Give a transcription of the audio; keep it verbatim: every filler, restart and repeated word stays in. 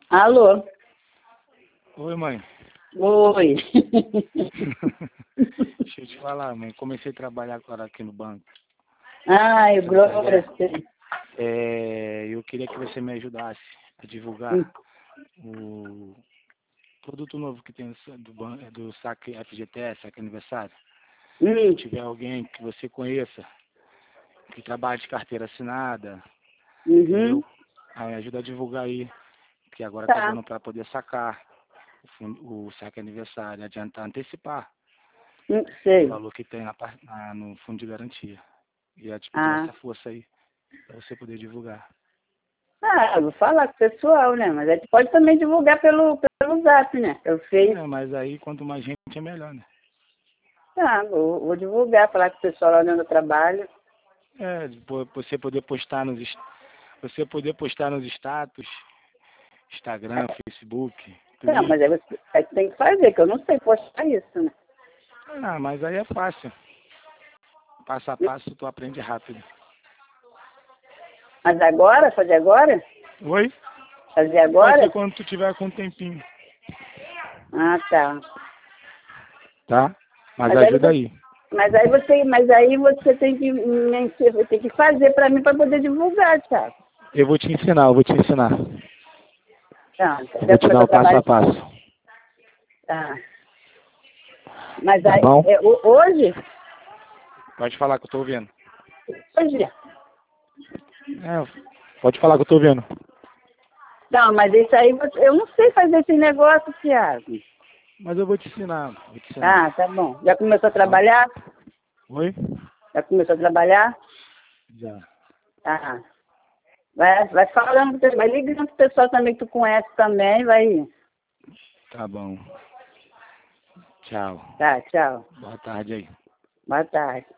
Alô? Oi, mãe. Oi. Deixa eu te falar, mãe. Comecei a trabalhar agora aqui no banco. Ai, glória a Deus. É, eu queria que você me ajudasse a divulgar Hum. o produto novo que tem do, ban- do saque F G T S, saque aniversário. Hum. Se tiver alguém que você conheça, que trabalha de carteira assinada, Uhum. entendeu? Aí ajuda a divulgar aí, que agora tá Tá. dando para poder sacar o, fun- o saque aniversário, adiantar, antecipar Hum, o sei. valor que tem na, par- na- no fundo de garantia. E ia te pedir Ah. essa força aí, para você poder divulgar. Ah, eu vou falar com o pessoal, né? Mas aí tu pode também divulgar pelo, pelo Zap, né? Eu fiz. É, mas aí quanto mais gente é melhor, né? Tá, vou, vou divulgar, falar com o pessoal lá onde eu trabalho. É, po- você poder postar nos est- você poder postar nos status, Instagram, Facebook, Não, mas Twitter. aí você aí tu tem que fazer, que eu não sei postar isso, né? Ah, mas aí é fácil. Passo a passo tu aprende rápido. Mas agora? Fazer agora? Oi? Fazer Pode ser agora? quando tu tiver com um tempinho. Ah, tá. Tá? Mas Mas aí ajuda você, aí. mas aí você, mas aí você tem que, me- tem que fazer para mim para poder divulgar, Thiago. Eu vou te ensinar, eu vou te ensinar. Tá, Eu já vou te dar começou a o passo a trabalhar? passo. Tá. Mas Tá aí, bom? é, ho- hoje? Pode falar que eu tô ouvindo. Hoje. É, pode falar que eu tô ouvindo. Não, mas isso aí, você- eu não sei fazer esse negócio, Thiago. Mas eu vou te ensinar, vou te ensinar. Ah, tá bom. Já começou a Tá bom? trabalhar? Oi? Já começou a trabalhar? Já. Tá. Vai, vai falando, vai ligando pro pessoal também que tu conhece também, vai. Tá bom. Tchau. Tá, tchau. Boa tarde aí. Boa tarde.